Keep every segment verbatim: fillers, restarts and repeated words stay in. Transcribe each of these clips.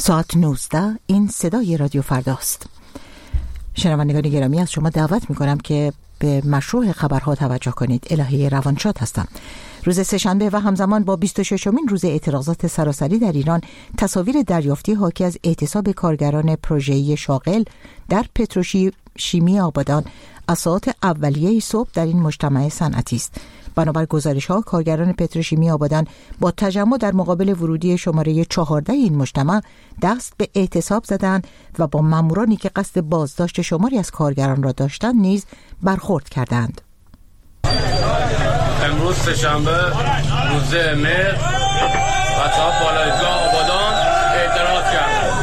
ساعت نوزده، این صدای رادیو فرداست. شنوندگان گرامی، از شما دعوت میکنم که به مشروع خبرها توجه کنید. الهی روانشاد هستم. روز سه‌شنبه و همزمان با بیست و ششمین روز اعتراضات سراسری در ایران، تصاویر دریافتی حاکی از اعتصاب کارگران پروژه‌ای شاغل در پتروشیمی آبادان از ساعات اولیه صبح در این مجتمع صنعتی است. بنابر گزارش‌ها، کارگران پتروشیمی آبادان با تجمع در مقابل ورودی شماره چهارده این مجتمع دست به اعتصاب زدند و با مامورانی که قصد بازداشت شماری از کارگران را داشتند نیز برخورد کردند. امروز سه‌شنبه روز مهر بچه‌ها بالایگاه آبادان اعتراض کردند.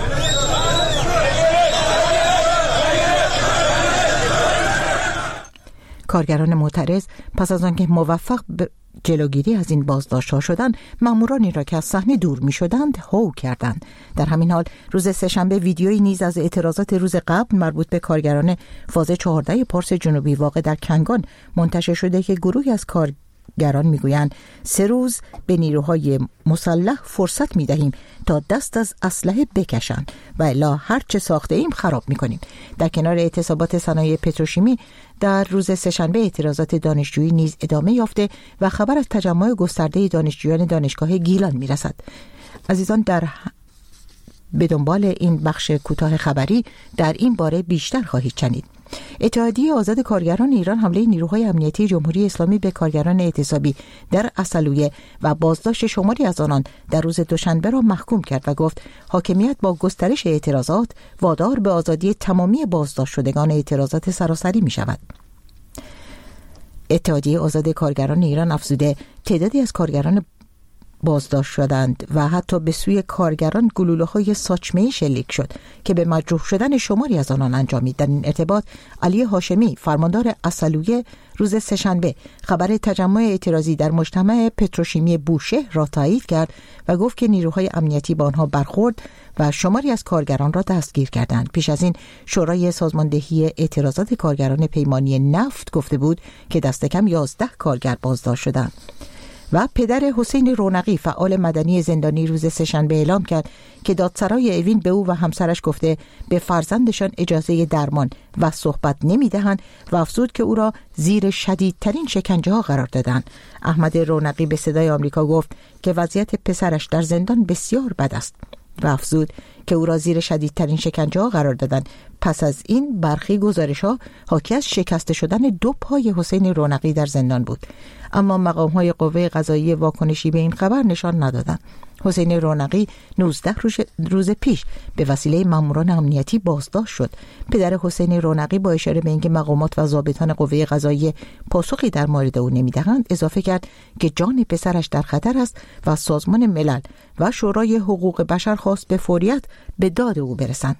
کارگران معترض پس از آنکه موفق به جلوگیری از این بازداشت‌ها شدند، مامورانی را که از صحنه دور می‌شدند هو کردند. در همین حال روز سه‌شنبه ویدیویی نیز از اعتراضات روز قبل مربوط به کارگران فاز چهارده پارس جنوبی واقع در کنگان منتشر شده که گروهی از کارگران میگویند سه روز به نیروهای مسلح فرصت می‌دهیم تا دست از اسلحه بکشند و الا هر چه ساخته ایم خراب می‌کنیم. در کنار اعتصابات صنایع پتروشیمی، در روز سه‌شنبه اعتراضات دانشجویی نیز ادامه یافته و خبر از تجمع گسترده دانشجویان دانشگاه گیلان میرسد. عزیزان، در به دنبال این بخش کوتاه خبری در این باره بیشتر خواهید شنید. اتحادیه آزاد کارگران ایران حمله نیروهای امنیتی جمهوری اسلامی به کارگران اعتصابی در عسلویه و بازداشت شماری از آنان در روز دوشنبه را محکوم کرد و گفت حاکمیت با گسترش اعتراضات وادار به آزادی تمامی بازداشت شدگان اعتراضات سراسری می شود. اتحادیه آزاد کارگران ایران افزوده تعدادی از کارگران بازداشت شدند و حتی به سوی کارگران گلوله‌های ساچمه‌ای شلیک شد که به مجروح شدن شماری از آنان انجامید. در این ارتباط علی هاشمی، فرماندار عسلویه، روز سه‌شنبه خبر تجمع اعتراضی در مجتمع پتروشیمی بوشهر را تایید کرد و گفت که نیروهای امنیتی با آنها برخورد و شماری از کارگران را دستگیر کردند. پیش از این شورای سازماندهی اعتراضات کارگران پیمانی نفت گفته بود که دست کم یازده کارگر بازداشت شدند. و پدر حسین رونقی، فعال مدنی زندانی، روز سه‌شنبه اعلام کرد که دادسرای اوین به او و همسرش گفته به فرزندشان اجازه درمان و صحبت نمی‌دهند و افزود که او را زیر شدیدترین شکنجه‌ها قرار دادند. احمد رونقی به صدای آمریکا گفت که وضعیت پسرش در زندان بسیار بد است و افزود که او را زیر شدیدترین شکنجه‌ها قرار دادند. پس از این برخی گزارش‌ها حاکی از شکسته شدن دو پای حسین رونقی در زندان بود، اما مقام‌های قوه قضاییه واکنشی به این خبر نشان ندادند. حسین رونقی نوزده روز پیش به وسیله ماموران امنیتی بازداشت شد. پدر حسین رونقی با اشاره به اینکه مقامات و ضابطان قوه قضاییه پاسخی در مورد او نمی‌دهند، اضافه کرد که جان پسرش در خطر است و سازمان ملل و شورای حقوق بشر خواست به فوریت به داد او برسند.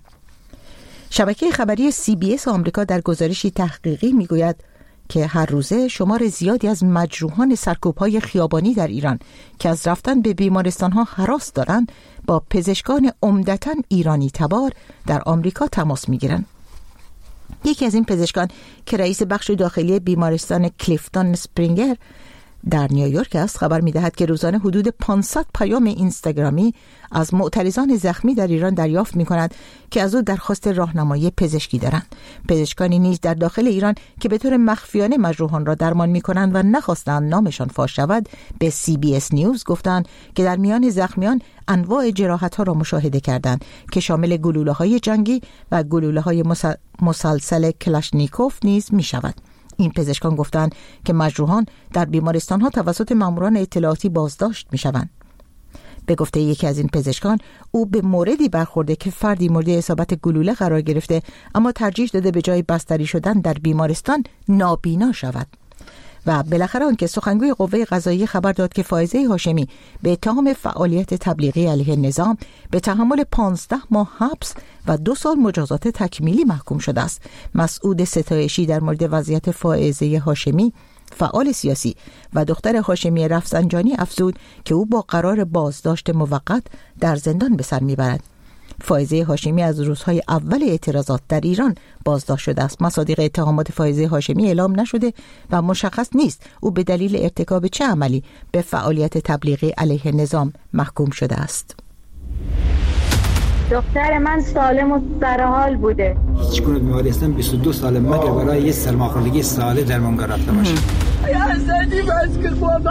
شبکه خبری سی بی اس آمریکا در گزارشی تحقیقی میگوید که هر روزه شمار زیادی از مجروحان سرکوب‌های خیابانی در ایران که از رفتن به بیمارستان‌ها هراس دارند با پزشکان عمدتاً ایرانی تبار در آمریکا تماس می‌گیرند. یکی از این پزشکان که رئیس بخش داخلی بیمارستان کلیفتون اسپرینگر در نیویورک است، خبر می‌دهد که روزانه حدود پانصد پیام اینستاگرامی از معترضان زخمی در ایران دریافت می‌کند که از او درخواست راهنمایی پزشکی دارند. پزشکانی نیز در داخل ایران که به طور مخفیانه مجروحان را درمان می‌کنند و نخواستند نامشان فاش شود، به سی بی اس نیوز گفتند که در میان زخمیان انواع جراحت‌ها را مشاهده کردند که شامل گلوله‌های جنگی و گلوله‌های مسلسل کلاشنیکوف نیز می‌شود. این پزشکان گفتند که مجروحان در بیمارستان‌ها توسط ماموران اطلاعاتی بازداشت می‌شوند. به گفته یکی از این پزشکان، او به موردی برخورده که فردی مورد اصابت گلوله قرار گرفته اما ترجیح داده به جای بستری شدن در بیمارستان نابینا شود. و بالاخره آنکه سخنگوی قوه قضاییه خبر داد که فائزه هاشمی به اتهام فعالیت تبلیغی علیه نظام به تحمل پانزده ماه حبس و دو سال مجازات تکمیلی محکوم شده است. مسعود ستایشی در مورد وضعیت فائزه هاشمی، فعال سیاسی و دختر هاشمی رفسنجانی، افزود که او با قرار بازداشت موقت در زندان به سر میبرد. فائزه هاشمی از روزهای اول اعتراضات در ایران بازداشت شده است. مصادیق اتهامات فائزه هاشمی اعلام نشده و مشخص نیست او به دلیل ارتکاب چه عملی به فعالیت تبلیغی علیه نظام محکوم شده است. دختر من سالم و سرحال بوده. هیچ گونه بیماری هستم بیست و دو سال مگر برای یه سرماخوردگی ساله درمان گرفته باشه. یا زدی بس که بابا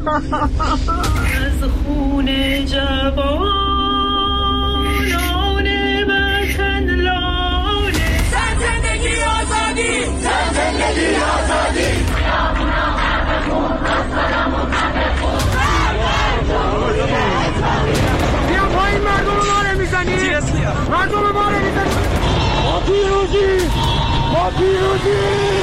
از خون جوانان وطن لانه سر زندگی آزادی سر زندگی آزادی بیا پایین مردم ما رو میزنی مردم ما رو میزنی ما پیروزی ما پیروزی.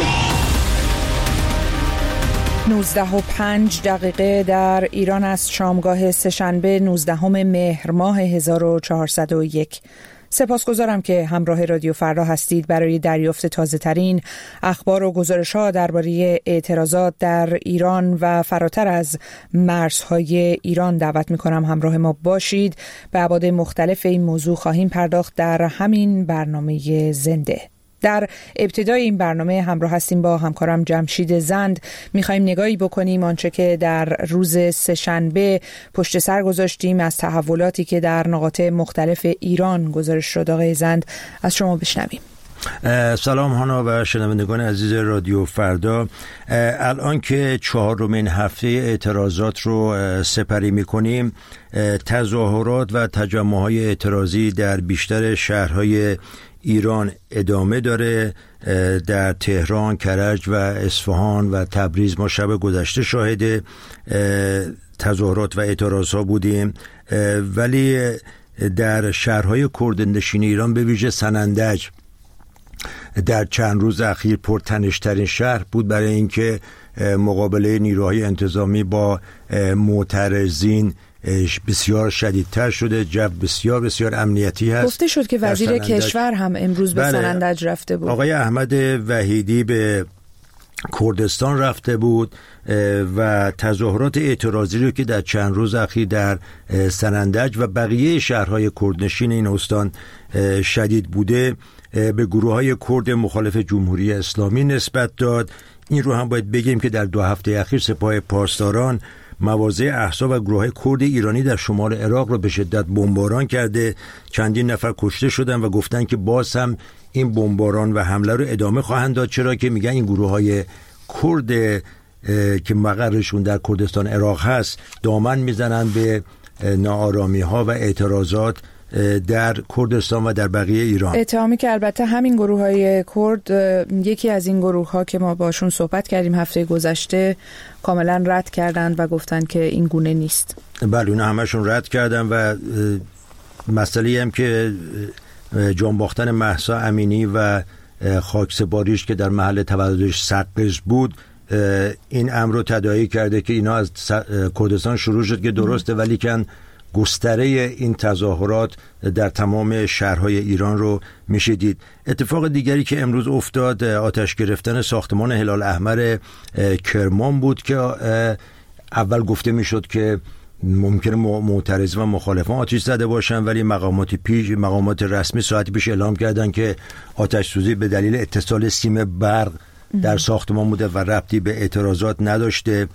نوزده و پنج دقیقه در ایران است. شامگاه سه‌شنبه نوزدهم مهر ماه هزار و چهارصد و یک. سپاسگزارم که همراه رادیو فردا هستید. برای دریافت تازه ترین اخبار و گزارش ها درباره اعتراضات در ایران و فراتر از مرزهای ایران دعوت می کنم همراه ما باشید. به ابعاد مختلف این موضوع خواهیم پرداخت در همین برنامه زنده. در ابتدای این برنامه همراه هستیم با همکارم جمشید زند. می‌خوایم نگاهی بکنیم آنچه که در روز سه‌شنبه پشت سر گذاشتیم از تحولاتی که در نقاط مختلف ایران گزارش شد. آقای زند، از شما بشنویم. سلام هانا و شنوندگان عزیز رادیو فردا. الان که چهارمین هفته اعتراضات رو سپری می‌کنیم، تظاهرات و تجمع‌های اعتراضی در بیشتر شهرهای ایران ادامه داره. در تهران، کرج و اصفهان و تبریز ما شب گذشته شاهد تظاهرات و اعتراضات بودیم، ولی در شهرهای کردنشین ایران به ویژه سنندج در چند روز اخیر پرتنش‌ترین شهر بود، برای اینکه مقابله نیروهای انتظامی با معترضین بسیار شدیدتر شده. جو بسیار بسیار امنیتی هست. گفته شد که وزیر کشور هم امروز به بله. سنندج رفته بود. آقای احمد وحیدی به کردستان رفته بود و تظاهرات اعتراضی رو که در چند روز اخیر در سنندج و بقیه شهرهای کردنشین این استان شدید بوده به گروه‌های کرد مخالف جمهوری اسلامی نسبت داد. این رو هم باید بگیم که در دو هفته اخیر سپاه پاسداران مواضع احزاب و گروه‌های کرد ایرانی در شمال عراق را به شدت بمباران کرده. چندین نفر کشته شدن و گفتن که باز هم این بمباران و حمله رو ادامه خواهند داد، چرا که میگن این گروه‌های کرد که مقرشون در کردستان عراق هست دامن میزنن به ناآرامی‌ها و اعتراضات در کردستان و در بقیه ایران. اتهامی که البته همین گروه‌های کرد، یکی از این گروه‌ها که ما باشون صحبت کردیم هفته گذشته، کاملا رد کردند و گفتند که این گونه نیست. بله، اونا همشون رد کردن و مسئله هم که جان باختن مهسا امینی و خاکسپاریش که در محل تولدش سقز بود، این امر رو تداعی کرده که اینا از کردستان شروع شد که درسته، ولی کن گستره این تظاهرات در تمام شهرهای ایران رو میشه دید. اتفاق دیگری که امروز افتاد آتش گرفتن ساختمان هلال احمر کرمان بود که اول گفته میشد که ممکنه معترض و مخالفان آتش زده باشن، ولی مقامات پیش مقامات رسمی ساعتی پیش اعلام کردن که آتش سوزی به دلیل اتصال سیم برق در ساختمان بوده و ربطی به اعتراضات نداشته.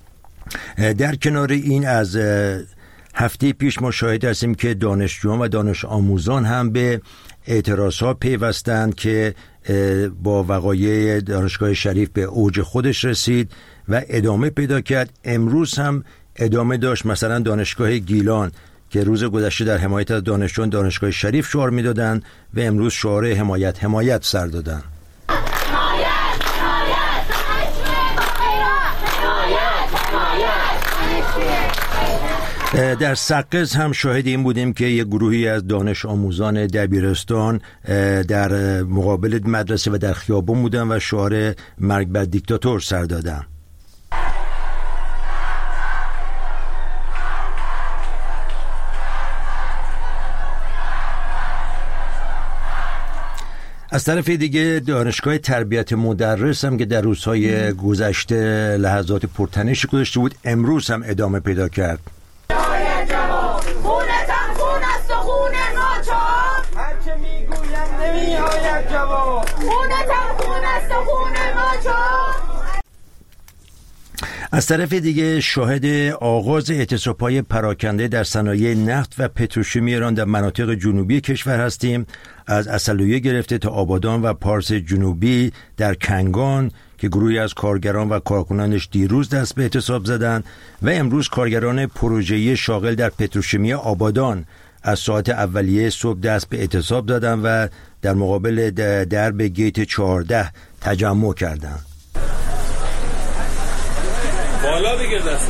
در کنار این از هفته پیش ما شاهد هستیم که دانشجویان و دانش آموزان هم به اعتراضات پیوستند که با وقایع دانشگاه شریف به اوج خودش رسید و ادامه پیدا کرد. امروز هم ادامه داشت. مثلا دانشگاه گیلان که روز گذشته در حمایت از دانشجویان دانشگاه شریف شعار میدادند و امروز شعار حمایت حمایت سر دادن. در سقز هم شاهد این بودیم که یک گروهی از دانش آموزان دبیرستان در مقابل مدرسه و در خیابان بودن و شعار مرگ بر دیکتاتور سر دادن. از طرف دیگه دانشگاه تربیت مدرس هم که در روزهای گذشته لحظات پرتنشی گذاشته بود، امروز هم ادامه پیدا کرد. از طرف دیگه شاهد آغاز اعتصاب‌های پراکنده در صنایع نفت و پتروشیمی ایران در مناطق جنوبی کشور هستیم. از عسلویه گرفته تا آبادان و پارس جنوبی در کنگان که گروهی از کارگران و کارکنانش دیروز دست به اعتصاب زدند و امروز کارگران پروژه‌ای شاغل در پتروشیمی آبادان از ساعت اولیه صبح دست به اعتصاب دادند و در مقابل درب گیت چهارده تجمع کردند. بالا بگیر دست.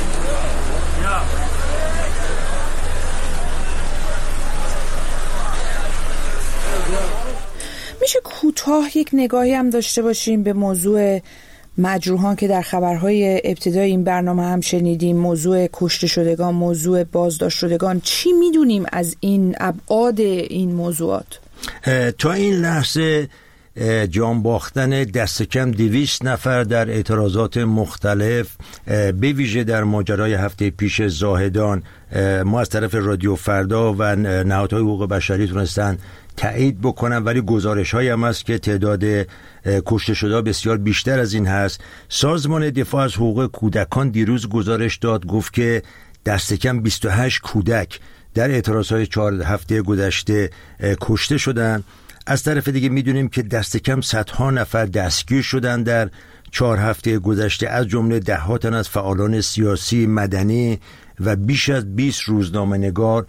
میشه کوتاه یک نگاهی هم داشته باشیم به موضوع مجروحان که در خبرهای ابتدای این برنامه هم شنیدیم، موضوع کشته شدگان، موضوع بازداشت شدگان. چی میدونیم از این ابعاد این موضوعات؟ تا این لحظه جان باختن دست کم دویست نفر در اعتراضات مختلف، به ویژه در ماجرای هفته پیش زاهدان، ما از طرف رادیو فردا و نهادهای حقوق بشری تونستن تایید بکنن، ولی گزارش هایی هم هست که تعداد کشته شده بسیار بیشتر از این هست. سازمان دفاع از حقوق کودکان دیروز گزارش داد، گفت که دست کم بیست و هشت کودک در اعتراض های چهار هفته گذشته کشته شدن. از طرف دیگه میدونیم که دست کم صدها نفر دستگیر شدن در چهار هفته گذشته، از جمله ده ها تن از فعالان سیاسی، مدنی و بیش از بیست روزنامه‌نگار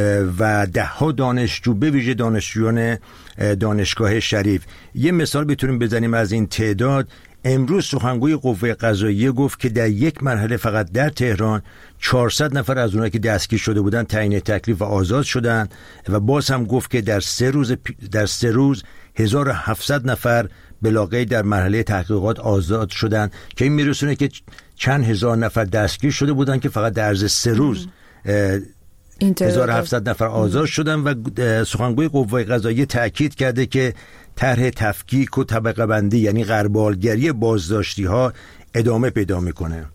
و ده ها دانشجو، به ویژه دانشجویان دانشگاه شریف. یه مثال بتونیم بزنیم از این تعداد. امروز سخنگوی قوه قضاییه گفت که در یک مرحله فقط در تهران چهارصد نفر از اونها که دستگیر شده بودن تعیین تکلیف و آزاد شدند و باز هم گفت که در سه روز در سه روز هزار و هفتصد نفر بلاغی در مرحله تحقیقات آزاد شدند، که این میرسونه که چند هزار نفر دستگیر شده بودن که فقط در عرض سه روز هزار و هفتصد نفر آزاد شدن. و سخنگوی قوه قضاییه تاکید کرده که طرح تفکیک و طبقه بندی یعنی غربالگری بازداشتی ها ادامه پیدا میکنه.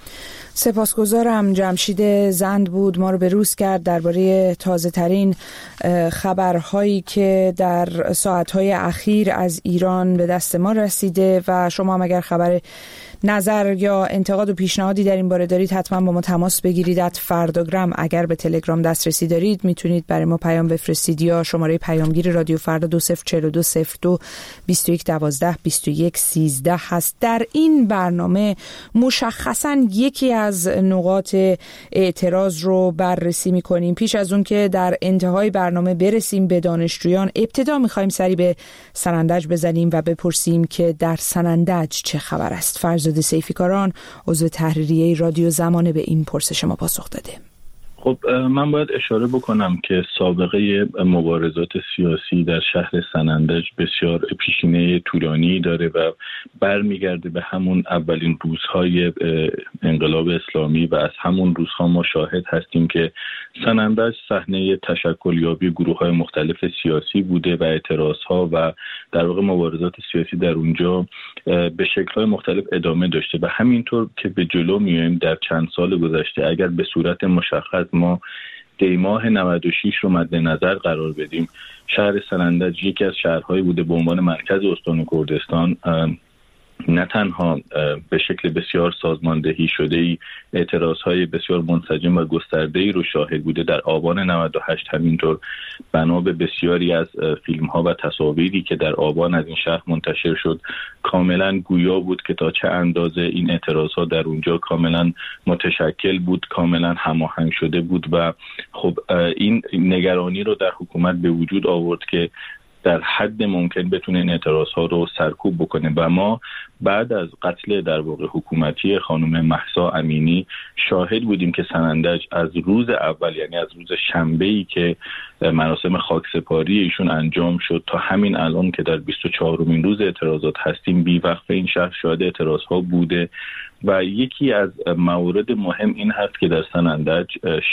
سپاسگزارم. جمشید زند بود، ما رو به روز کرد درباره تازه ترین خبرهایی که در ساعتهای اخیر از ایران به دست ما رسیده و شما هم اگر خبر نظر یا انتقاد و پیشنهادی در این باره دارید حتما با ما تماس بگیرید. ات فرداگرام اگر به تلگرام دسترسی دارید میتونید برای ما پیام بفرستید یا شماره پیامگیر رادیو فردا دو صفر چهار دو صفر دو بیست و یک دوازده بیست و یک سیزده هست. در این برنامه مشخصا یکی از نقاط اعتراض رو بررسی میکنیم. پیش از اون که در انتهای برنامه برسیم به دانشجویان، ابتدا میخوایم سری به سنندج بزنیم و بپرسیم که در سنندج چه خبر است. فرزاد سیفیکاران عضو تحریریه رادیو زمانه به این پرسش ما پاسخ داده. خب من باید اشاره بکنم که سابقه مبارزات سیاسی در شهر سنندج بسیار پیشینه طولانی داره و برمیگرده به همون اولین روزهای انقلاب اسلامی و از همون روزها ما شاهد هستیم که سنندج صحنه تشکلیابی گروه‌های مختلف سیاسی بوده و اعتراضها و در واقع مبارزات سیاسی در اونجا به شکل‌های مختلف ادامه داشته و همینطور که به جلو میایم در چند سال گذشته اگر به صورت مشخص ما دیماه نود و شش رو مد نظر قرار بدیم، شهر سنندج یکی از شهرهایی بوده به عنوان مرکز استان کردستان نه تنها به شکل بسیار سازماندهی شده‌ای اعتراضهای بسیار منسجم و گسترده‌ای رو شاهد بوده. در آبان نود و هشت همینطور بنا به بسیاری از فیلم‌ها و تصاویری که در آبان از این شهر منتشر شد کاملا گویا بود که تا چه اندازه این اعتراضها در اونجا کاملا متشکل بود، کاملا هماهنگ شده بود و خب این نگرانی رو در حکومت به وجود آورد که در حد ممکن بتونه این اعتراضها رو سرکوب بکنه و ما بعد از قتل در واقع حکومتی خانم مهسا امینی شاهد بودیم که سنندج از روز اول یعنی از روز شنبه‌ای که مراسم خاکسپاری ایشون انجام شد تا همین الان که در بیست و چهارمین روز اعتراضات هستیم بی‌وقفه این شهر شاهد اعتراضها بوده و یکی از موارد مهم این هست که در سنندج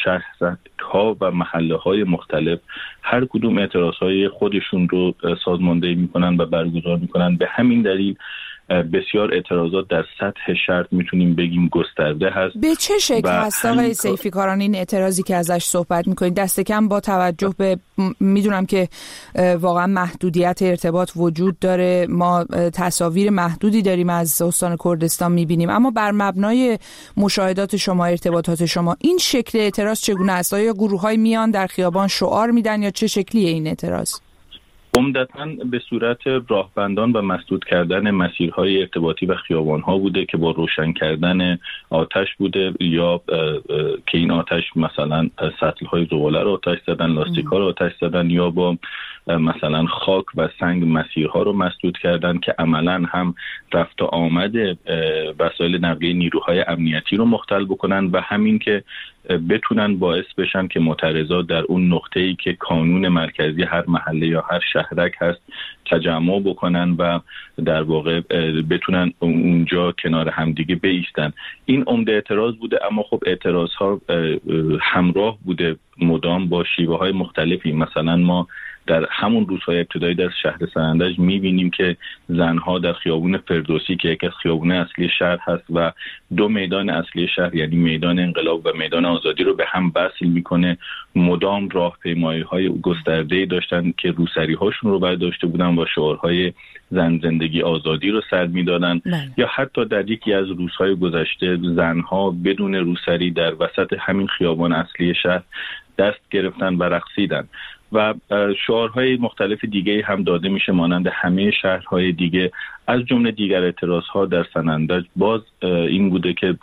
شهرها و محله‌های مختلف هر کدوم اعتراضهای خودشون رو سازماندهی میکنن و برگزار میکنن. به همین دلیل بسیار اعتراضات در سطح شهر میتونیم بگیم گسترده هست. به چه شکل هست آقای سیفیکاران این اعتراضی که ازش صحبت میکنید؟ دست کم با توجه به میدونم که واقعا محدودیت ارتباط وجود داره، ما تصاویر محدودی داریم از استان کردستان میبینیم، اما بر مبنای مشاهدات شما، ارتباطات شما، این شکل اعتراض چگونه است؟ آیا گروه‌های میان در خیابان شعار میدن یا چه شکلیه این اعتراض؟ عمدتاً به صورت راهبندان و مسدود کردن مسیرهای ارتباطی و خیابان‌ها بوده که با روشن کردن آتش بوده، یا که این آتش مثلا سطل‌های زباله رو آتش زدن، لاستیک‌ها رو آتش زدن، یا با مثلا خاک و سنگ مسیرها رو مسدود کردن که عملاً هم رفت و آمد وسایل نقلیه نیروهای امنیتی رو مختل بکنن و همین که بتونن باعث بشن که معترضات در اون نقطه‌ای که کانون مرکزی هر محله یا هر شهرک هست تجمع بکنن و در واقع بتونن اونجا کنار همدیگه بایستن. این عمده اعتراض بوده، اما خب اعتراضها همراه بوده مدام با شیوه های مختلفی. مثلا ما در همون روزهای ابتدایی در شهر سنندج می‌بینیم که زنها در خیابون فردوسی که یکی از خیابون‌های اصلی شهر هست و دو میدان اصلی شهر یعنی میدان انقلاب و میدان آزادی رو به هم وصل میکنه، مدام راهپیمایی‌های گسترده‌ای داشتن که روسری‌هاشون رو برداشته بودن و شعارهای زن زندگی آزادی رو سر می‌دادن. یا حتی در یکی از روزهای گذشته زنها بدون روسری در وسط همین خیابان اصلی شهر دست گرفتن و رقصیدن و شعارهای مختلف دیگه هم داده میشه مانند همه شهرهای دیگه. از جمله دیگر اعتراضها در سنندج باز این بوده که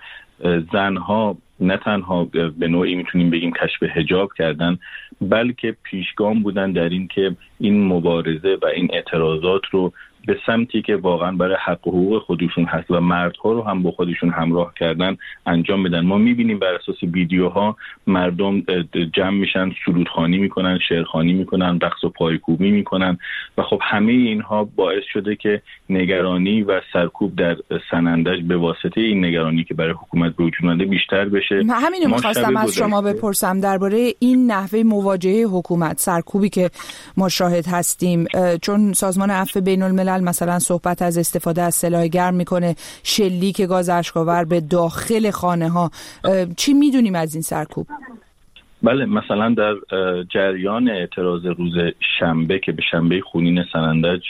زنها نه تنها به نوعی میتونیم بگیم کشف حجاب کردن، بلکه پیشگام بودن در این که این مبارزه و این اعتراضات رو به سمتی که واقعا برای حق و حقوق خودشون هست و مردها رو هم با خودشون همراه کردن انجام بدن. ما میبینیم بر اساس ویدیوها مردم جمع میشن، سرودخوانی میکنن، شعرخوانی میکنن، رقص و پایکوبی میکنن و خب همه اینها باعث شده که نگرانی و سرکوب در سنندج به واسطه این نگرانی که برای حکومت به وجود اومده بیشتر بشه. همین رو می‌خواستم از شما بپرسم درباره این نحوه مواجهه حکومت، سرکوبی که ما شاهد هستیم، چون سازمان عفو بین‌الملل مثلا صحبت از استفاده از سلاح گرم میکنه، شلیک گاز اشک‌آور به داخل خانه ها. چی میدونیم از این سرکوب؟ بله، مثلا در جریان اعتراض روز شنبه که به شنبه خونین سنندج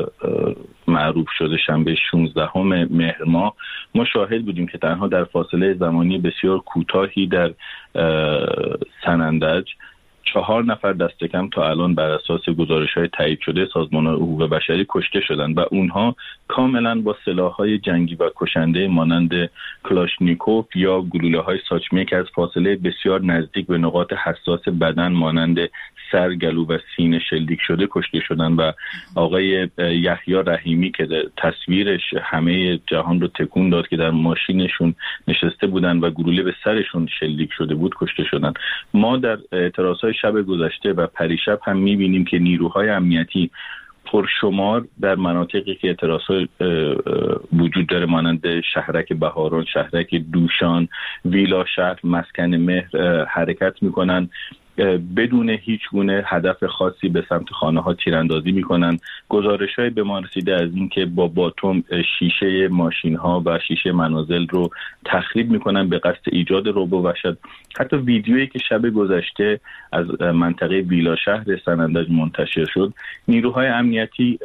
معروف شده، شنبه شانزدهم مهر ماه، ما شاهد بودیم که تنها در فاصله زمانی بسیار کوتاهی در سنندج چهار نفر دست کم تا الان بر اساس گزارش‌های تایید شده سازمان حقوق بشری کشته شدند و اونها کاملا با سلاح‌های جنگی و کشنده مانند کلاشنیکوف یا گلوله‌های ساچمه که از فاصله بسیار نزدیک به نقاط حساس بدن مانند سر، گلو و سینه شلیک شده کشته شدند و آقای یحیی رحیمی که تصویرش همه جهان رو تکون داد که در ماشینشون نشسته بودن و گلوله به سرشون شلیک شده بود کشته شدند. ما در اعتراض‌های شب گذشته و پریشب هم می‌بینیم که نیروهای امنیتی پرشمار در مناطقی که اعتراضات وجود داره مانند شهرک بهاران، شهرک دوشان، ویلا شهر، مسکن مهر حرکت میکنن، بدون هیچ گونه هدف خاصی به سمت خانه ها تیراندازی میکنن. گزارش های به ما رسیده از این که با باتوم شیشه ماشین ها و شیشه منازل رو تخریب میکنن به قصد ایجاد رعب و وحشت. حتی ویدیویی که شب گذشته از منطقه ویلا شهر سنندج منتشر شد، نیروهای امنیتی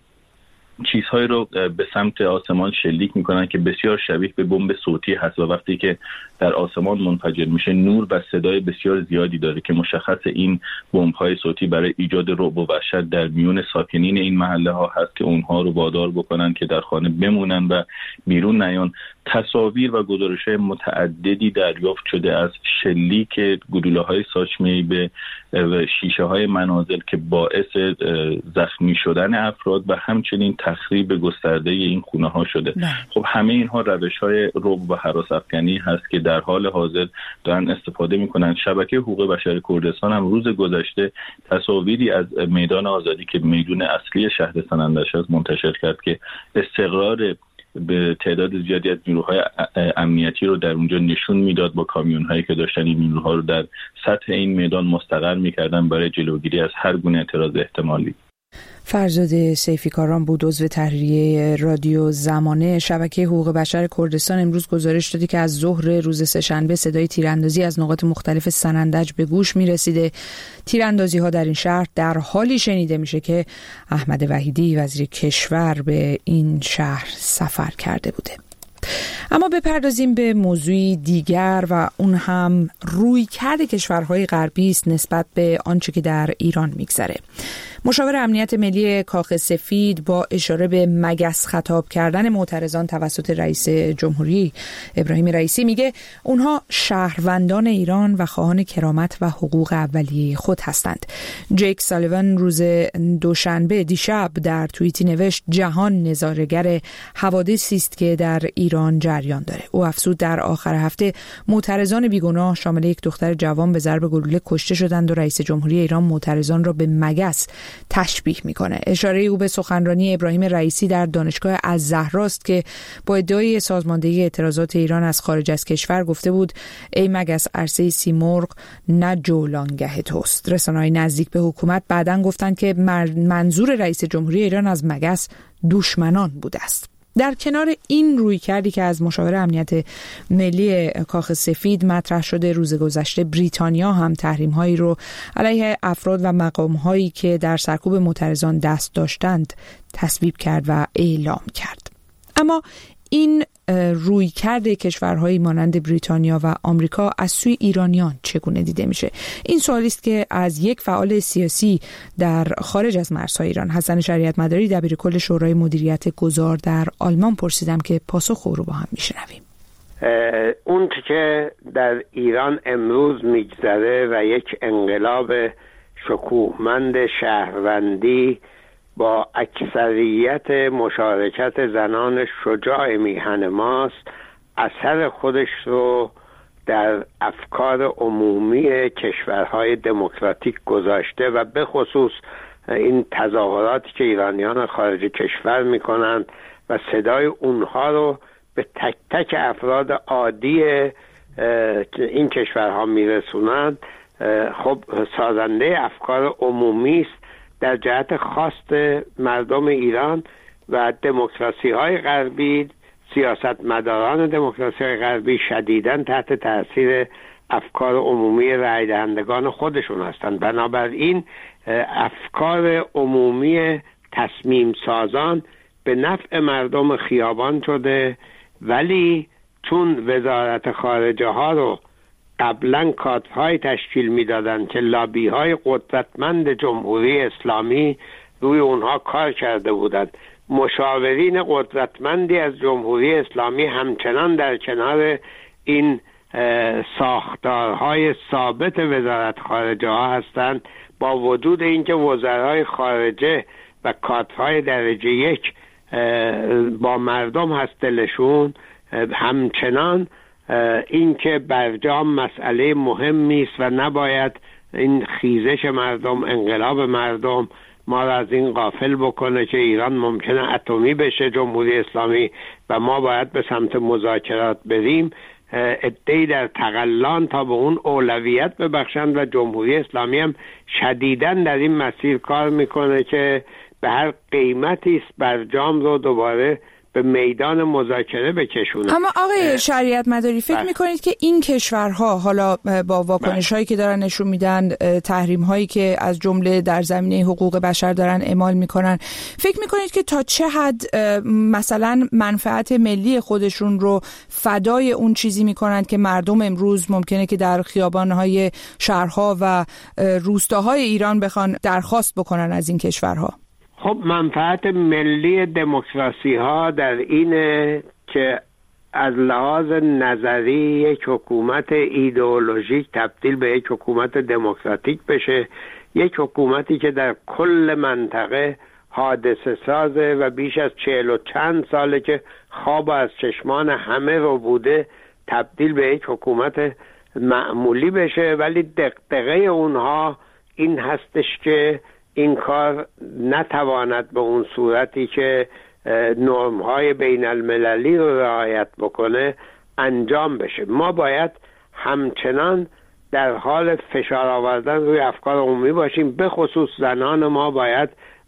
چیزهایی رو به سمت آسمان شلیک میکنن که بسیار شبیه به بمب صوتی هست و وقتی که در آسمان منفجر میشه نور و صدای بسیار زیادی داره که مشخص این بمب‌های صوتی برای ایجاد رعب و وحشت در میون ساکنین این محله ها هست که اونها رو وادار بکنن که در خانه بمونن و بیرون نیان. تصاویر و گزارش‌های متعددی دریافت شده از شلیک گلوله‌های ساچمه‌ای به شیشه‌های منازل که باعث زخمی شدن افراد و همچنین تخریب گسترده این خونه‌ها شده. نه. خب همه اینها روش‌های رعب و هراس افکنی هست که در حال حاضر دارن استفاده می‌کنن. شبکه حقوق بشر کردستان هم روز گذشته تصاویری از میدان آزادی که میدان اصلی شهر سنندج است منتشر کرد که استقرار به تعداد زیادی از نیروهای امنیتی رو در اونجا نشون میداد با کامیون‌هایی که داشتن این نیروها رو در سطح این میدان مستقر می‌کردن برای جلوگیری از هر گونه اعتراض احتمالی. فرزاد سیفیکاران بود، عضو تحریریه رادیو زمانه. شبکه حقوق بشر کردستان امروز گزارش داده که از ظهر روز سه‌شنبه صدای تیراندازی از نقاط مختلف سنندج به گوش می‌رسیده. تیراندازی‌ها در این شهر در حالی شنیده میشه که احمد وحیدی وزیر کشور به این شهر سفر کرده بوده. اما بپردازیم به موضوعی دیگر و اون هم رویکرد کشورهای غربی است نسبت به آنچه که در ایران میگذره. مشاور امنیت ملی کاخ سفید با اشاره به مگس خطاب کردن معترضان توسط رئیس جمهوری ابراهیم رئیسی میگه اونها شهروندان ایران و خواهان کرامت و حقوق اولیه خود هستند. جیک سالیوان روز دوشنبه دیشب در توییتی نوشت جهان نظاره‌گر حوادثی است که در ایران جریان داره. او افزود در آخر هفته معترضان بیگناه شامل یک دختر جوان به ضرب گلوله کشته شدند و رئیس جمهوری ایران معترضان را به مگس تشبیه میکنه. اشاره او به سخنرانی ابراهیم رئیسی در دانشگاه الزهراست که با ادعای سازماندهی اعتراضات ایران از خارج از کشور گفته بود ای مگس عرصه سیمرغ نه جولانگه توست. رسانه‌های نزدیک به حکومت بعداً گفتند که منظور رئیس جمهوری ایران از مگس دشمنان بوده است. در کنار این رویکردی که از مشاور امنیت ملی کاخ سفید مطرح شده، روز گذشته بریتانیا هم تحریم‌هایی رو علیه افراد و مقام‌هایی که در سرکوب معترضان دست داشتند تصویب کرد و اعلام کرد. اما این رویکرد کشورهایی مانند بریتانیا و آمریکا از سوی ایرانیان چگونه دیده میشه؟ این سوالی است که از یک فعال سیاسی در خارج از مرزهای ایران، حسن شریعت مداری، دبیرکل شورای مدیریت گذار در آلمان پرسیدم که پاسخ او رو با هم میشنویم. اون که در ایران امروز میگذره و یک انقلاب شکوهمند شهروندی با اکثریت مشارکت زنان شجاع میهن ماست اثر خودش رو در افکار عمومی کشورهای دموکراتیک گذاشته و به خصوص این تظاهراتی که ایرانیان خارج کشور میکنند و صدای اونها رو به تک تک افراد عادی این کشورها میرسونند، خب سازنده افکار عمومی است در جهت خواست مردم ایران و دموکراسی های غربی. سیاستمداران دموکراسی های غربی شدیداً تحت تاثیر افکار عمومی رای دهندگان خودشون هستند. بنابراین افکار عمومی تصمیم سازان به نفع مردم خیابان شده، ولی چون وزارت خارجه ها رو قبلا کادرهای تشکیل میدادن که لابی های قدرتمند جمهوری اسلامی روی اونها کار کرده بودند، مشاورین قدرتمندی از جمهوری اسلامی همچنان در کنار این ساختارهای ثابت وزارت خارجه ها هستند، با وجود اینکه وزرای خارجه و کادرهای درجه یک با مردم هست دلشون، همچنان این که برجام مسئله مهمی است و نباید این خیزش مردم، انقلاب مردم ما را از این غافل بکنه که ایران ممکنه اتمی بشه جمهوری اسلامی و ما باید به سمت مذاکرات بریم. عده‌ای در تقلان تا به اون اولویت ببخشند و جمهوری اسلامی هم شدیداً در این مسیر کار میکنه که به هر قیمتی است برجام رو دوباره به میدان مذاکره بکشونه. اما آقای شریعت مداری فکر میکنید که این کشورها حالا با واکنش هایی که دارن نشون میدن، تحریم هایی که از جمله در زمینه حقوق بشر دارن اعمال میکنن، فکر میکنید که تا چه حد مثلا منفعت ملی خودشون رو فدای اون چیزی میکنند که مردم امروز ممکنه که در خیابانهای شهرها و روستاهای ایران بخوان درخواست بکنن از این کشورها؟ خب منفعت ملی دموکراسی ها در اینه که از لحاظ نظری یک حکومت ایدئولوژیک تبدیل به یک حکومت دموکراتیک بشه، یک حکومتی که در کل منطقه حادثه سازه و بیش از چهل و چند ساله که خواب از چشمان همه رو بوده تبدیل به یک حکومت معمولی بشه. ولی دغدغه اونها این هستش که این کار نتواند به اون صورتی که نرم‌های بین المللی رو رعایت بکنه انجام بشه. ما باید همچنان در حال فشار آوردن روی افکار عمومی باشیم، به خصوص زنان ما باید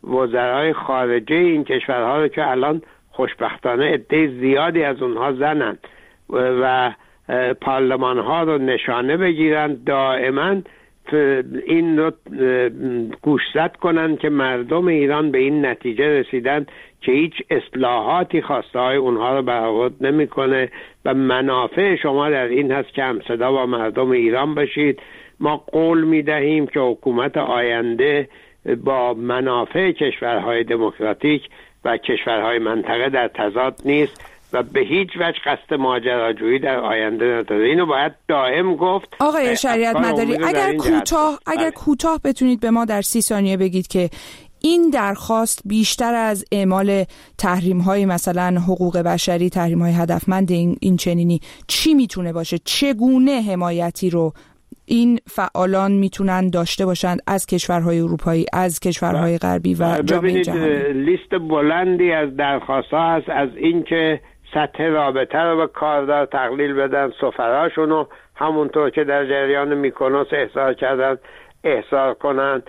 وزرای خارجه این کشورها رو که الان خوشبختانه عده زیادی از اونها زنند و پارلمان ها رو نشانه بگیرن، دائما این رو گوشزد کنن که مردم ایران به این نتیجه رسیدن که هیچ اصلاحاتی خواسته های اونها رو برآورد نمیکنه و منافع شما در این هست که همصدا با مردم ایران باشید. ما قول میدهیم که حکومت آینده با منافع کشورهای دموکراتیک و کشورهای منطقه در تضاد نیست و به هیچ وجه قصد ماجراجویی در آینده نداره. اینو باید دائم گفت. آقای شریعت مداری، اگر کوتاه اگر کوتاه بتونید به ما در سی ثانیه بگید که این درخواست بیشتر از اعمال تحریم‌های مثلا حقوق بشری، تحریم‌های هدفمند این, این چنینی چی میتونه باشه؟ چگونه حمایتی رو این فعالان میتونن داشته باشند از کشورهای اروپایی، از کشورهای غربی و جامعه جهانی؟ لیست بلندی از درخواست‌ها هست، از اینکه سطح رابطه رو به کاردار تقلیل بدن، سفراشونو همونطور که در جریان میکونوس احضار کردن احضار کنن،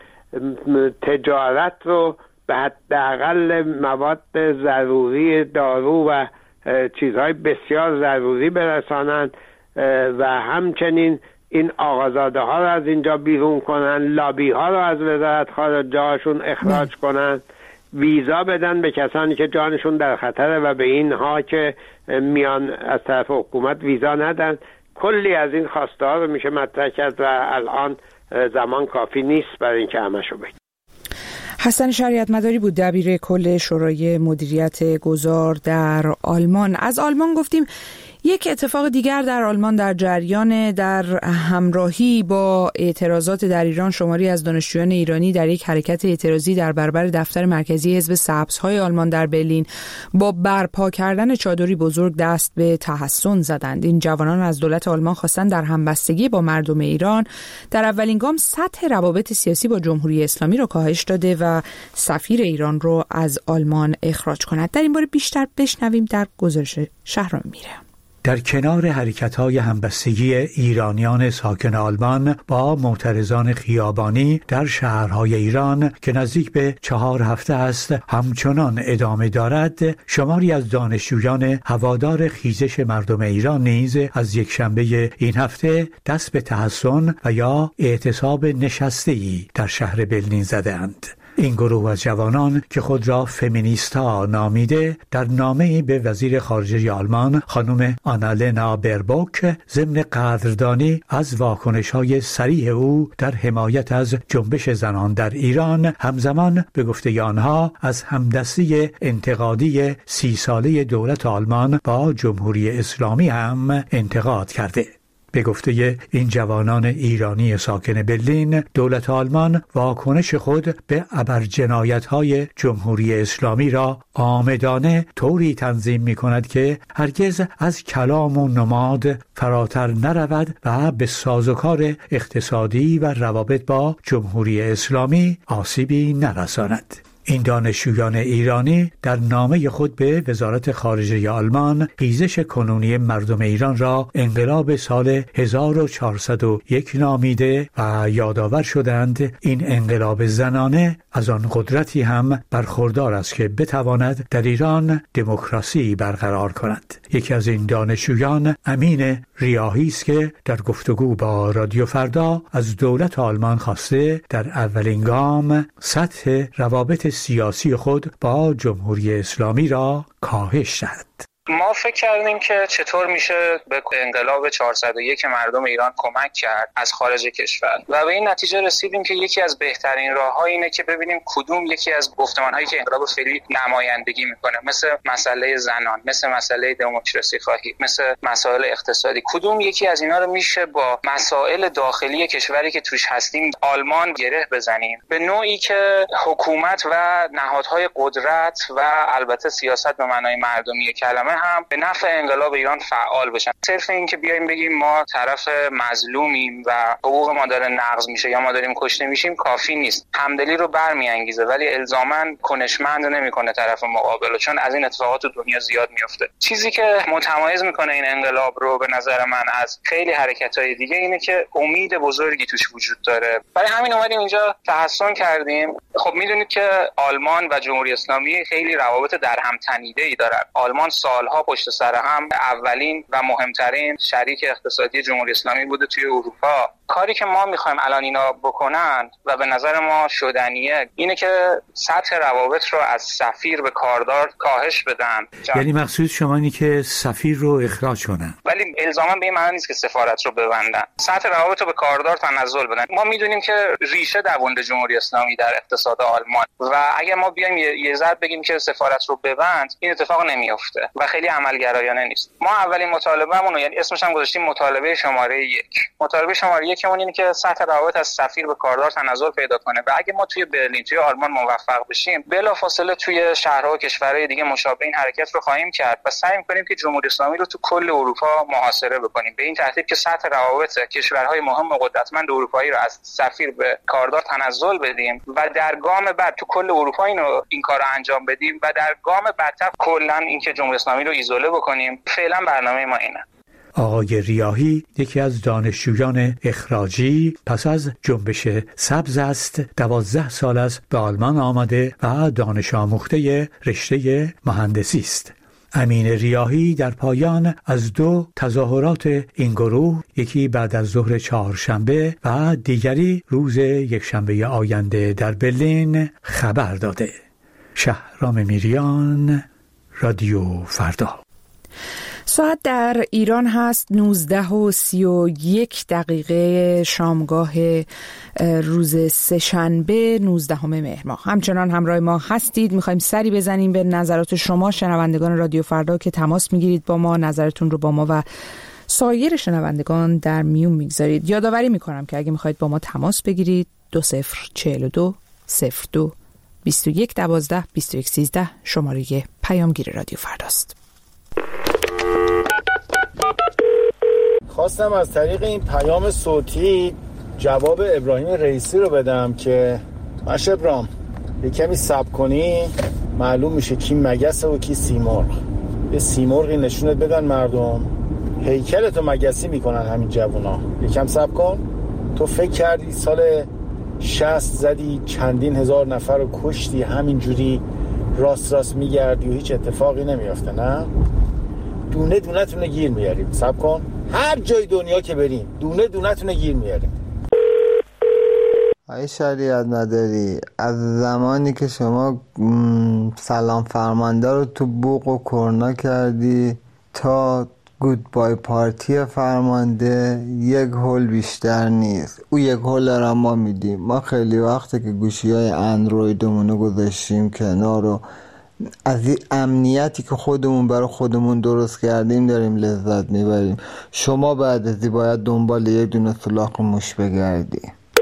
تجارت رو به حداقل مواد ضروری، دارو و چیزهای بسیار ضروری برسانند و همچنین این آقازاده ها رو از اینجا بیرون کنن، لابی ها رو از وزارت خارجه هاشون اخراج کنن، ویزا بدن به کسانی که جانشون در خطره و به اینها که میان از طرف حکومت ویزا ندن. کلی از این خواسته ها رو میشه مطرح کرد و الان زمان کافی نیست برای اینکه همشو بگیم. حسن شریعت مداری بود، دبیر کل شورای مدیریت گذار در آلمان. از آلمان گفتیم. یک اتفاق دیگر در آلمان در جریان، در همراهی با اعتراضات در ایران، شماری از دانشجویان ایرانی در یک حرکت اعتراضی در برابر دفتر مرکزی حزب سبزهای آلمان در برلین با برپا کردن چادری بزرگ دست به تحسن زدند. این جوانان از دولت آلمان خواستند در همبستگی با مردم ایران در اولین گام سطح روابط سیاسی با جمهوری اسلامی را کاهش داده و سفیر ایران را از آلمان اخراج کند. در این باره بیشتر بشنویم در گزارش شهرام میره. در کنار حرکت‌های همبستگی ایرانیان ساکن آلمان با معترضان خیابانی در شهرهای ایران که نزدیک به چهار هفته است همچنان ادامه دارد، شماری از دانشجویان هوادار خیزش مردم ایران نیز از یکشنبه این هفته دست به تحسن و یا اعتصاب نشسته‌ای در شهر برلین زدند. این گروه از جوانان که خود را فمینیستا نامیده در نامه‌ای به وزیر خارجه آلمان خانم آنالنا بربوک ضمن قدردانی از واکنش‌های صریح او در حمایت از جنبش زنان در ایران همزمان به گفته آنها از همدستی انتقادی سی ساله دولت آلمان با جمهوری اسلامی هم انتقاد کرده. به گفته این جوانان ایرانی ساکن برلین، دولت آلمان واکنش خود به ابرجنایت‌های جمهوری اسلامی را عامدانه طوری تنظیم می‌کند که هرگز از کلام و نماد فراتر نرود و به سازوکار اقتصادی و روابط با جمهوری اسلامی آسیبی نرساند. این دانشجویان ایرانی در نامه خود به وزارت خارجه آلمان خیزش کنونی مردم ایران را انقلاب سال هزار و چهارصد و یک نامیده و یادآور شدند این انقلاب زنانه از آن قدرتی هم برخوردار است که بتواند در ایران دموکراسی برقرار کند. یکی از این دانشجویان امین ریاحی است که در گفتگو با رادیو فردا از دولت آلمان خواسته در اولین گام سطح روابط سیاسی خود با جمهوری اسلامی را کاهش دهد. ما فکر کردیم که چطور میشه به انقلاب چهارصد و یک مردم ایران کمک کرد از خارج کشور و به این نتیجه رسیدیم که یکی از بهترین راه‌ها اینه که ببینیم کدوم یکی از گفتمان‌هایی که انقلاب فعلی نمایندگی میکنه، مثل مسئله زنان، مثل مسئله دموکراسی خواهی، مثل مسائل اقتصادی، کدوم یکی از اینا رو میشه با مسائل داخلی کشوری که توش هستیم آلمان گره بزنیم به نوعی که حکومت و نهادهای قدرت و البته سیاست به معنای مردمی کلمه هم به نفع انقلاب ایران فعال بشن. صرف این که بیایم بگیم ما طرف مظلومیم و حقوق ما داره نقض میشه یا ما داریم کشته میشیم کافی نیست. همدلی رو برمیانگیزه ولی الزاماً کنشمند نمیکنه طرف مقابل، چون از این اتفاقات تو دنیا زیاد میفته. چیزی که متمایز میکنه این انقلاب رو به نظر من از خیلی حرکت‌های دیگه اینه که امید بزرگی توش وجود داره. برای همین اومدیم اینجا تحسن کردیم خب میدونید که آلمان و جمهوری اسلامی خیلی روابط در هم تنیده ای دارن. آلمان سالها پشت سر هم اولین و مهمترین شریک اقتصادی جمهوری اسلامی بوده توی اروپا. کاری که ما میخوایم الان اینا بکنن و به نظر ما شدنیه اینه که سطح روابط رو از سفیر به کاردار کاهش بدن. یعنی مقصود شما اینه که سفیر رو اخراج کنن، ولی الزاما به این معنی نیست که سفارت رو ببندن. سطح روابط رو به کاردار تنزل بدن. ما میدونیم که ریشه دوونده جمهوری اسلامی در اقتصاد آلمان و اگه ما بیایم یه ذره بگیم که سفارت رو ببند، این اتفاق نمیفته و خیلی عملگرایانه نیست. ما اولین مطالبهمون، یعنی اسمش هم گذاشتیم مطالبه شماره یک. مطالبه شماره یک اون اینه که سطح روابط از سفیر به کاردار تنزل پیدا کنه و اگه ما توی برلین، توی آلمان موفق بشیم، بلافاصله توی شهرها و کشورهای دیگه مشابه این حرکت رو خواهیم کرد و سعی می‌کنیم که جمهوری اسلامی رو تو کل اروپا محاصره بکنیم، به این ترتیب که سطح روابط کشورهای مهم و قدرتمند اروپایی رو از سفیر به کاردار تنزل بدیم و در گام بعد تو کل اروپا اینو این کارو انجام بدیم و در گام بعدتر کلا اینکه جمهوری اسلامی رو ایزوله بکنیم. فعلا برنامه ما اینه. آقای ریاحی یکی از دانشجویان اخراجی پس از جنبش سبز است. دوازده سال است به آلمان آمده و دانش آموخته رشته مهندسی است. امین ریاحی در پایان از دو تظاهرات این گروه، یکی بعد از ظهر چهارشنبه و دیگری روز یکشنبه آینده در برلین، خبر داده. شهرام میریان، رادیو فردا. ساعت در ایران هست نوزده و سی و یک دقیقه شامگاه روز سه‌شنبه نوزدهم مهر ماه. همچنان همراه ما هستید. میخوایم سری بزنیم به نظرات شما شنوندگان رادیو فردا که تماس میگیرید با ما، نظرتون رو با ما و سایر شنوندگان در میون میگذارید. یادآوری میکنم که اگه میخواید با ما تماس بگیرید دو صفر چهل و دو صفر دو بیست و یک دوازده بیست و یک سیزده شماره پیامگیر رادیو فرداست. خواستم از طریق این پیام صوتی جواب ابراهیم رئیسی رو بدم که ماش ابراهیم یه کمی صبر کنی معلوم میشه کی مگسه و کی سیمرغ. یه سیمرغی نشونت بدن مردم، هیکلتو مگسی میکنن همین جوونا. یکم صبر کن. تو فکر کردی سال شصت زدی چندین هزار نفر رو کشتی همینجوری راست راست میگردی و هیچ اتفاقی نمیافته؟ نه، دونه دونه تونه گیر میاریم. صبر کن، هر جای دنیا که بریم دونه دونه تونه گیر میاریم. ای شریعت نداری، از زمانی که شما سلام فرمانده رو تو بوق و کرنا کردی تا گودبای پارتی فرمانده یک هول بیشتر نیست. او یک هول را ما میدیم. ما خیلی وقته که گوشی های اندرویدمونو گذاشتیم کنار و از این امنیتی که خودمون برای خودمون درست کردیم داریم لذت میبریم. شما بعد از این باید دنبال یک دونه سولاخ موش بگردی.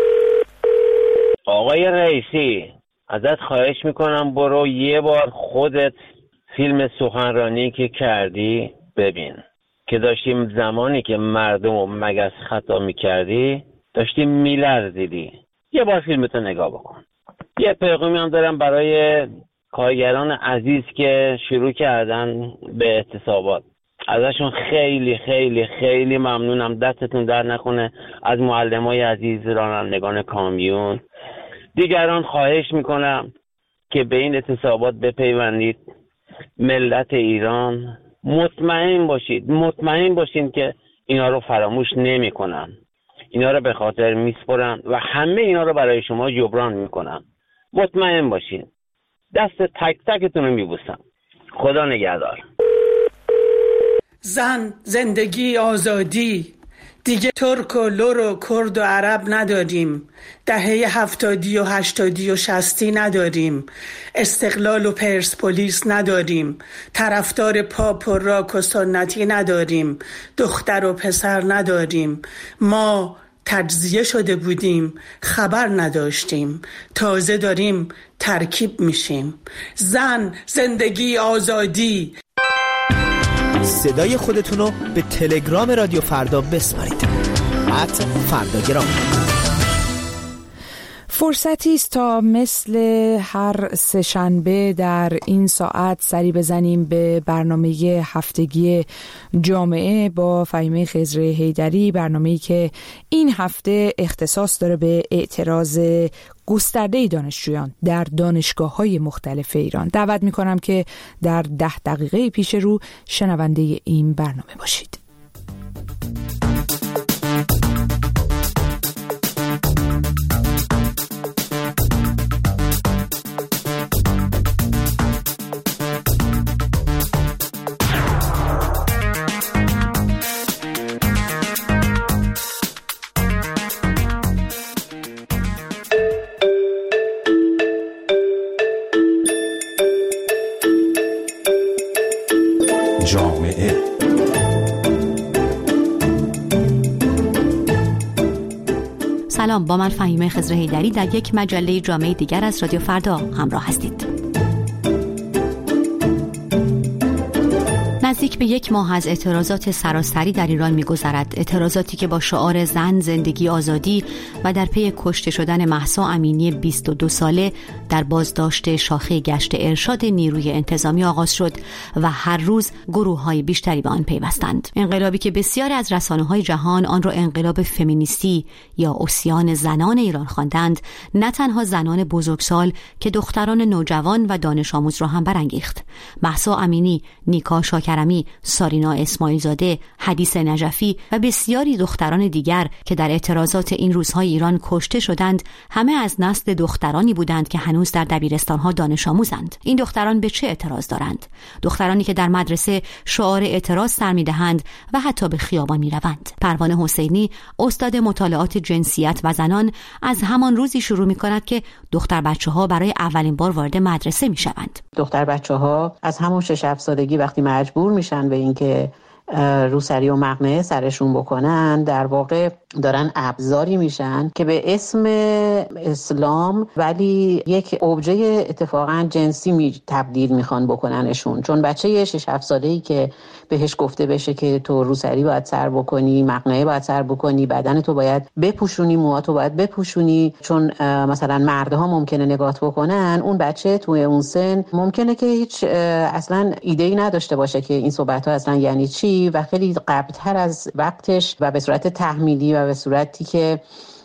آقای رئیسی ازت خواهش میکنم برو یه بار خودت فیلم سخنرانی که کردی ببین، که داشتیم زمانی که مردم رو مگس خطا میکردی داشتیم میلرزیدی. یه بار فیلمتو نگاه بکن. یه پیغامی هم دارم برای کارگران عزیز که شروع کردن به اعتصابات. ازشون خیلی خیلی خیلی ممنونم. دستتون در نکنه. از معلمای عزیز، رانندگان کامیون، دیگران خواهش میکنم که به این اعتصابات بپیوندید. ملت ایران مطمئن باشید مطمئن باشید که اینا رو فراموش نمی کنن. اینا رو به خاطر میسپرن و همه اینا رو برای شما جبران میکنن. مطمئن باشید. دست تک تکتون رو میبوسم. خدا نگهدار. زن، زندگی، آزادی. دیگه ترک و لور و کرد و عرب نداریم. دهه هفتادی و هشتادی و شستی نداریم. استقلال و پرسپولیس نداریم. طرفدار پاپ و راک و سنتی نداریم. دختر و پسر نداریم. ما تجزیه شده بودیم، خبر نداشتیم. تازه داریم ترکیب میشیم. زن، زندگی، آزادی. صدای خودتونو به تلگرام رادیو فردا بسپارید. ات فرداگرام. فرصتی است تا مثل هر سه‌شنبه در این ساعت سری بزنیم به برنامه هفتگی جامعه با فهیمه خضر حیدری، برنامه‌ای که این هفته اختصاص داره به اعتراض گسترده دانشجویان در دانشگاه‌های مختلف ایران. دعوت می‌کنم که در ده دقیقه پیش رو شنونده این برنامه باشید. جامعه سلام، با من فهیمه خضر حیدری در یک مجله جامعه دیگر از رادیو فردا همراه هستید. نزدیک به یک ماه از اعتراضات سراسری در ایران می‌گذرد. اعتراضاتی که با شعار زن، زندگی، آزادی و در پی کشته شدن مهسا امینی بیست و دو ساله در بازداشت شاخه گشت ارشاد نیروی انتظامی آغاز شد و هر روز گروه‌های بیشتری به آن پیوستند. انقلابی که بسیاری از رسانه‌های جهان آن را انقلاب فمینیستی یا عصیان زنان ایران خواندند، نه تنها زنان بزرگسال که دختران نوجوان و دانش آموز را هم برانگیخت. مهسا امینی، نیکا شاکرمی، سارینا اسماعیل زاده، حدیث نجفی و بسیاری دختران دیگر که در اعتراضات این روزهای ایران کشته شدند، همه از نسل دخترانی بودند که هنوز در دبیرستان‌ها دانش آموزند. این دختران به چه اعتراض دارند؟ دخترانی که در مدرسه شعار اعتراض سر می‌دهند و حتی به خیابان می‌روند. پروانه حسینی، استاد مطالعات جنسیت و زنان، از همان روزی شروع می‌کند که دختر بچه‌ها برای اولین بار وارد مدرسه می‌شوند. دختر بچه‌ها از همون شش هفت سالگی وقتی مجبور میشن به اینکه روسری و مقنعه سرشون بکنن، در واقع دارن ابزاری میشن که به اسم اسلام ولی یک ابژه اتفاقا جنسی می تبدیل میخوان بکننشون. چون بچه شش هفت ساله‌ای که بهش گفته بشه که تو روسری باید سر بکنی، مقنعه باید سر بکنی، بدن تو باید بپوشونی، موهاتو باید بپوشونی، چون مثلا مردها ممکنه نگات بکنن، اون بچه توی اون سن ممکنه که هیچ اصلا ایده‌ای نداشته باشه که این صحبت‌ها اصلا یعنی چی و خیلی قبل‌تر از وقتش و به صورت تحمیلی و به صورتی که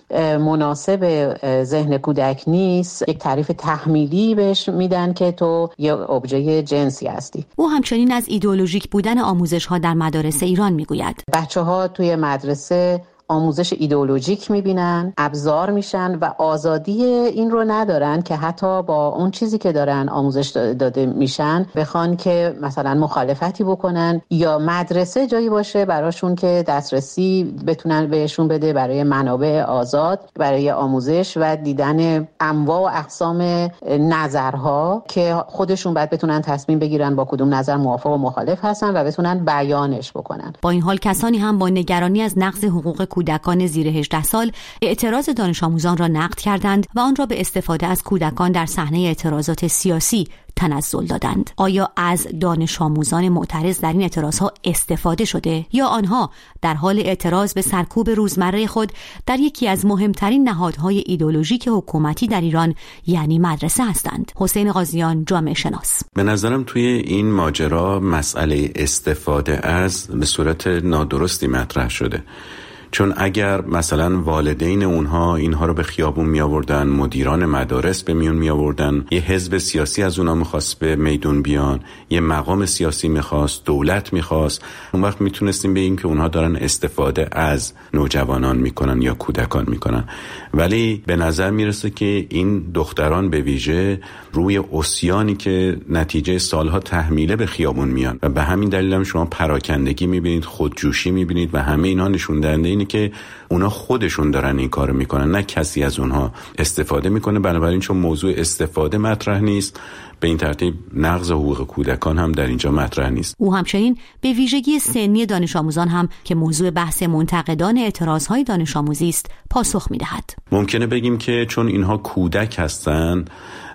مناسب ذهن کودک نیست، یک تعریف تحمیلی بهش میدن که تو یه ابژه جنسی هستی. او همچنین از ایدئولوژیک بودن آموزش‌ها در مدارس ایران میگوید. بچه‌ها توی مدرسه آموزش ایدئولوژیک میبینن، ابزار میشن و آزادی این رو ندارن که حتی با اون چیزی که دارن آموزش داده میشن بخوان که مثلا مخالفتی بکنن یا مدرسه جایی باشه براشون که دسترسی بتونن بهشون بده برای منابع آزاد، برای آموزش و دیدن انواع و اقسام نظرها که خودشون بعد بتونن تصمیم بگیرن با کدوم نظر موافق و مخالف هستن و بتونن بیانش بکنن. با این حال کسانی هم با نگرانی از نقض حقوق کودکان زیر هجده سال اعتراض دانش آموزان را نقد کردند و آن را به استفاده از کودکان در صحنه اعتراضات سیاسی تنزل دادند. آیا از دانش آموزان معترض در این اعتراضها استفاده شده یا آنها در حال اعتراض به سرکوب روزمره خود در یکی از مهمترین نهادهای ایدئولوژیک حکومتی در ایران یعنی مدرسه هستند؟ حسین قاضیان، جامعه شناس: به نظرم توی این ماجرا مسئله استفاده از به صورت نادرستی مطرح شده. چون اگر مثلا والدین اونها اینها رو به خیابون می آوردن، مدیران مدارس به میون می آوردن، یه حزب سیاسی از اونها میخواست به میدون بیان، یه مقام سیاسی میخواست، دولت میخواست، اون وقت میتونستیم بگیم که اونها دارن استفاده از نوجوانان میکنن یا کودکان میکنن. ولی به نظر میرسه که این دختران به ویژه روی عصیانی که نتیجه سالها تحمیله به خیابون میان و به همین دلیل هم شما پراکندگی میبینید، خودجوشی میبینید و همه اینا نشون دهنده اینه که اونا خودشون دارن این کارو میکنن، نه کسی از اونها استفاده میکنه. بنابراین چون موضوع استفاده مطرح نیست، به این ترتیب نقض حقوق کودکان هم در اینجا مطرح نیست. او همچنین به ویژگی سنی دانش آموزان هم که موضوع بحث منتقدان اعتراضهای دانش آموزی است پاسخ میدهد. ممکنه بگیم که چون اینها کودک هستن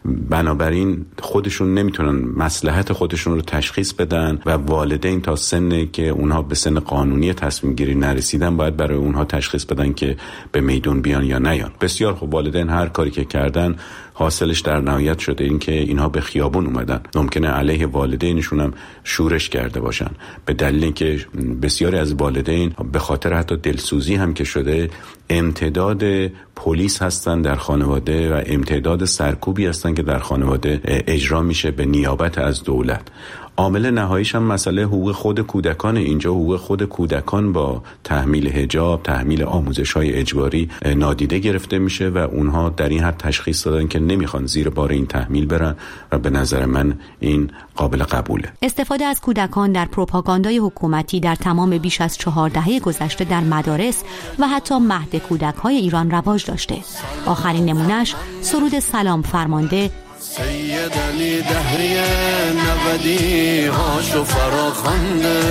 بنابراین خودشون نمیتونن مصلحت خودشون رو تشخیص بدن و والدین تا سن که اونها به سن قانونی تصمیم گیری نرسیدن باید برای اونها تشخیص بدن که به میدون بیان یا نیان. بسیار خب والدین هر کاری که کردن حاصلش در نهایت شده این که اینها به خیابون اومدن. ممکنه علیه والدینشون هم شورش کرده باشن به دلیل اینکه بسیاری از والدین به خاطر حتی دلسوزی هم که شده امتداد پلیس هستن در خانواده و امتداد سرکوبی هستن که در خانواده اجرا میشه به نیابت از دولت. عامل نهاییش هم مسئله حقوق خود کودکان. اینجا حقوق خود کودکان با تحمیل حجاب، تحمیل آموزش‌های اجباری نادیده گرفته میشه و اونها در این حد تشخیص دادن که نمیخوان زیر بار این تحمیل برن و به نظر من این قابل قبوله. استفاده از کودکان در پروپاگاندای حکومتی در تمام بیش از چهار دهه گذشته در مدارس و حتی مهد کودک‌های ایران رواج داشته. آخرین نمونهش سرود سلام فرمانده سید علی دهری نودی هاشو فراخنده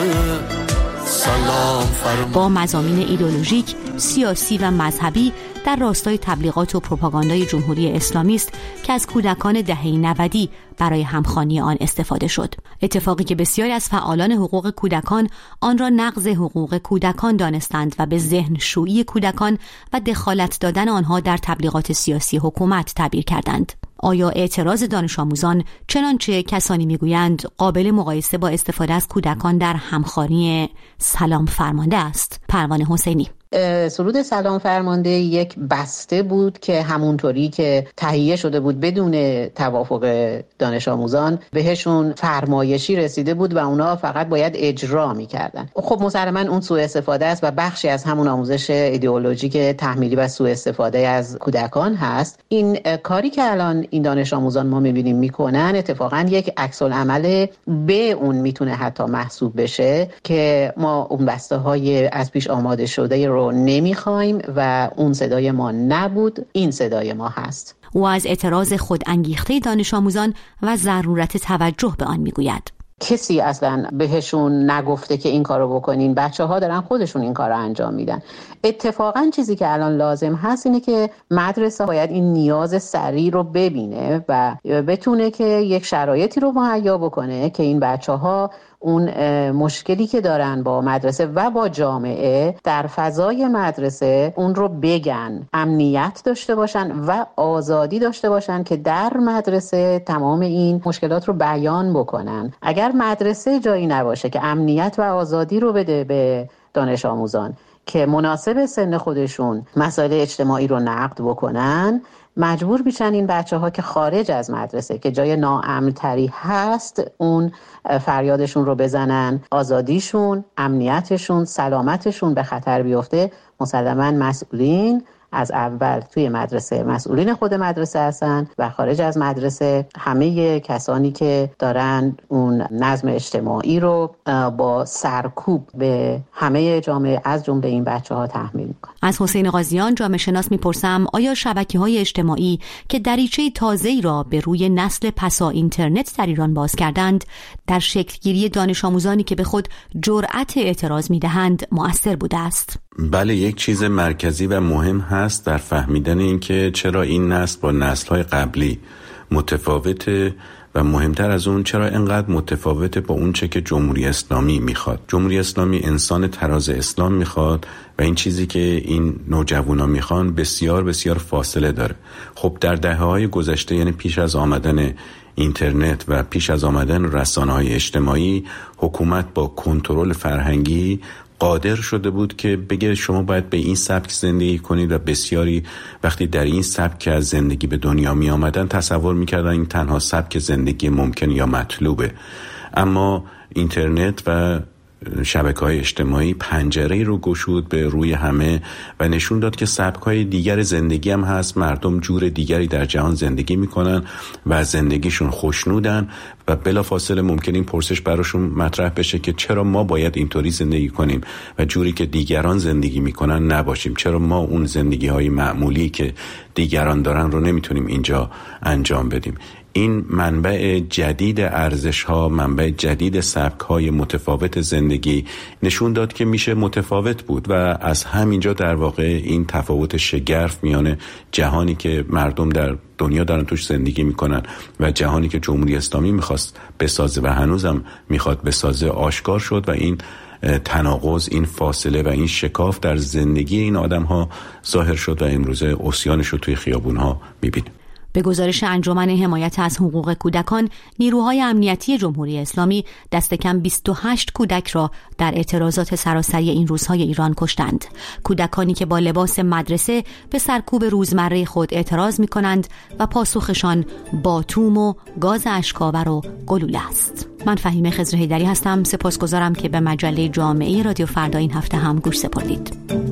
سلام فرمان با مضامین ایدئولوژیک، سیاسی و مذهبی در راستای تبلیغات و پروپاگاندای جمهوری اسلامی است که از کودکان دهه نود برای همخوانی آن استفاده شد. اتفاقی که بسیاری از فعالان حقوق کودکان آن را نقض حقوق کودکان دانستند و به ذهن شویی کودکان و دخالت دادن آنها در تبلیغات سیاسی حکومت تعبیر کردند. آیا اعتراض دانش آموزان چنانچه کسانی میگویند قابل مقایسه با استفاده از کودکان در همخوانی سلام فرمانده است؟ پروانه حسینی. سرود سلام فرمانده یک بسته بود که همونطوری که تهیه شده بود بدون توافق دانش آموزان بهشون فرمایشی رسیده بود و اونا فقط باید اجرا میکردن. خب مسلماً اون سوء استفاده است و بخشی از همون آموزش ایدئولوژیک تحمیلی و سوء استفاده از کودکان هست. این کاری که الان این دانش آموزان ما میبینیم میکنن اتفاقاً یک عکس العمل به اون میتونه حتی محسوب بشه که ما اون بسته های از پیش آماده شده رو نمیخوایم و اون صدای ما نبود، این صدای ما هست. او از اعتراض خود انگیخته دانش آموزان و ضرورت توجه به آن میگوید. کسی اصلا بهشون نگفته که این کارو بکنین، بچه ها دارن خودشون این کارو انجام میدن. اتفاقا چیزی که الان لازم هست اینه که مدرسه باید این نیاز سریع رو ببینه و بتونه که یک شرایطی رو مهیا بکنه که این بچه ها اون مشکلی که دارن با مدرسه و با جامعه در فضای مدرسه اون رو بگن، امنیت داشته باشن و آزادی داشته باشن که در مدرسه تمام این مشکلات رو بیان بکنن. اگر مدرسه جایی نباشه که امنیت و آزادی رو بده به دانش آموزان که مناسب سن خودشون مسائل اجتماعی رو نقد بکنن، مجبور میشن این بچه ها که خارج از مدرسه که جای ناامن تری هست اون فریادشون رو بزنن، آزادیشون، امنیتشون، سلامتشون به خطر بیفته. مسلماً مسئولین از اول توی مدرسه مسئولین خود مدرسه هستن و خارج از مدرسه همه کسانی که دارن اون نظم اجتماعی رو با سرکوب به همه جامعه از جمله این بچه ها تحمیل میکنن. از حسین قاضیان جامعه شناس میپرسم آیا شبکه‌های اجتماعی که دریچه تازه‌ای را به روی نسل پسا اینترنت در ایران باز کردند در شکلگیری دانش آموزانی که به خود جرأت اعتراض میدهند مؤثر بوده است؟ بله، یک چیز مرکزی و مهم هست در فهمیدن این که چرا این نسل با نسل‌های قبلی متفاوته و مهمتر از اون چرا اینقدر متفاوته با اون چه که جمهوری اسلامی میخواد. جمهوری اسلامی انسان تراز اسلام میخواد و این چیزی که این نوجوانا میخوان بسیار بسیار فاصله داره. خب در دهه‌های گذشته، یعنی پیش از آمدن اینترنت و پیش از آمدن رسانه‌های اجتماعی، حکومت با کنترل فرهنگی قادر شده بود که بگه شما باید به این سبک زندگی کنید و بسیاری وقتی در این سبک از زندگی به دنیا می آمدن تصور می کردن این تنها سبک زندگی ممکن یا مطلوبه. اما اینترنت و شبکه‌های اجتماعی پنجره‌ای رو گشود به روی همه و نشون داد که سبک‌های دیگر زندگی هم هست. مردم جور دیگری در جهان زندگی می‌کنن و زندگیشون خوشنودن و بلافاصله ممکن این پرسش براشون مطرح بشه که چرا ما باید اینطوری زندگی کنیم و جوری که دیگران زندگی می‌کنن نباشیم؟ چرا ما اون زندگی‌های معمولی که دیگران دارن رو نمی‌تونیم اینجا انجام بدیم؟ این منبع جدید ارزش‌ها، منبع جدید سبک‌های متفاوت زندگی نشون داد که میشه متفاوت بود و از همینجا در واقع این تفاوت شگرف میان جهانی که مردم در دنیا دارن توش زندگی میکنن و جهانی که جمهوری اسلامی میخواست بسازه و هنوزم میخواد بسازه آشکار شد و این تناقض، این فاصله و این شکاف در زندگی این آدم‌ها ظاهر شد و امروزه عصیانش رو توی خیابون‌ها می‌بینیم. به گزارش انجمن حمایت از حقوق کودکان، نیروهای امنیتی جمهوری اسلامی دست کم بیست و هشت کودک را در اعتراضات سراسری این روزهای ایران کشتند. کودکانی که با لباس مدرسه به سرکوب روزمره خود اعتراض می کنند و پاسخشان باتوم و گاز اشک‌آور و گلوله است. من فهیمه خضر حیدری هستم. سپاسگزارم که به مجله جامعه رادیو فردا این هفته هم گوش سپردید.